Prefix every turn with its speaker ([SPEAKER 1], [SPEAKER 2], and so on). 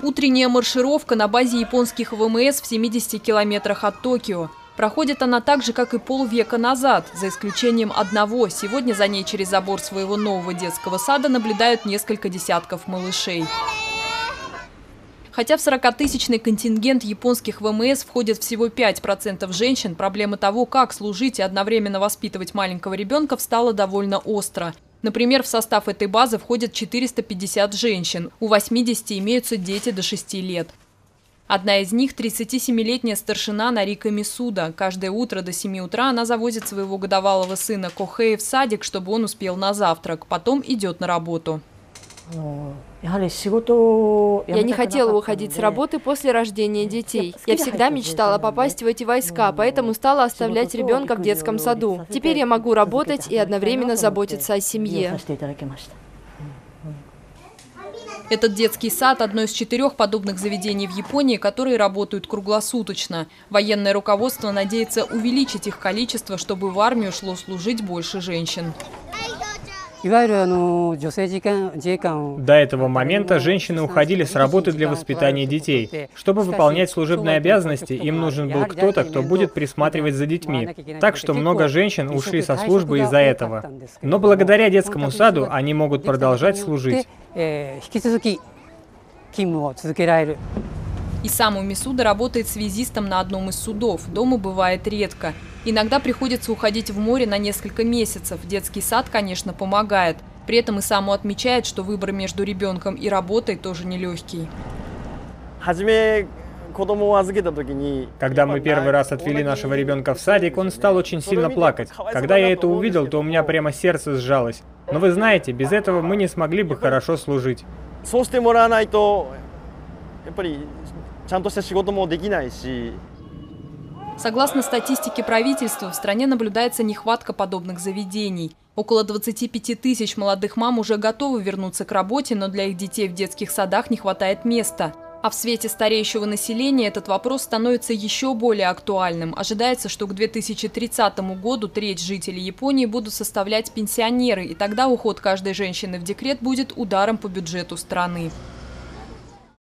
[SPEAKER 1] Утренняя маршировка на базе японских ВМС в 70 километрах от Токио. Проходит она так же, как и полвека назад, за исключением одного. Сегодня за ней через забор своего нового детского сада наблюдают несколько десятков малышей. Хотя в 40-тысячный контингент японских ВМС входит всего 5% женщин, проблема того, как служить и одновременно воспитывать маленького ребенка, встала довольно остро. Например, в состав этой базы входят 450 женщин, у 80 имеются дети до 6 лет. Одна из них – 37-летняя старшина Нарика Мисуда. Каждое утро до 7 утра она завозит своего годовалого сына Кохэй в садик, чтобы он успел на завтрак. Потом идет на работу.
[SPEAKER 2] Я не хотела уходить с работы после рождения детей. Я всегда мечтала попасть в эти войска, поэтому стала оставлять ребенка в детском саду. Теперь я могу работать и одновременно заботиться о семье.
[SPEAKER 1] Этот детский сад – одно из 4 подобных заведений в Японии, которые работают круглосуточно. Военное руководство надеется увеличить их количество, чтобы в армию шло служить больше женщин.
[SPEAKER 3] До этого момента женщины уходили с работы для воспитания детей. Чтобы выполнять служебные обязанности, им нужен был кто-то, кто будет присматривать за детьми. Так что много женщин ушли со службы из-за этого. Но благодаря детскому саду они могут продолжать служить.
[SPEAKER 1] Исаму Мисуда работает связистом на одном из судов. Дома бывает редко. Иногда приходится уходить в море на несколько месяцев. Детский сад, конечно, помогает. При этом Исаму отмечает, что выбор между ребенком и работой тоже нелегкий.
[SPEAKER 3] Когда мы первый раз отвели нашего ребенка в садик, он стал очень сильно плакать. Когда я это увидел, то у меня прямо сердце сжалось. Но вы знаете, без этого мы не смогли бы хорошо служить.
[SPEAKER 1] Согласно статистике правительства, в стране наблюдается нехватка подобных заведений. Около 25 тысяч молодых мам уже готовы вернуться к работе, но для их детей в детских садах не хватает места. А в свете стареющего населения этот вопрос становится еще более актуальным. Ожидается, что к 2030 году треть жителей Японии будут составлять пенсионеры, и тогда уход каждой женщины в декрет будет ударом по бюджету страны.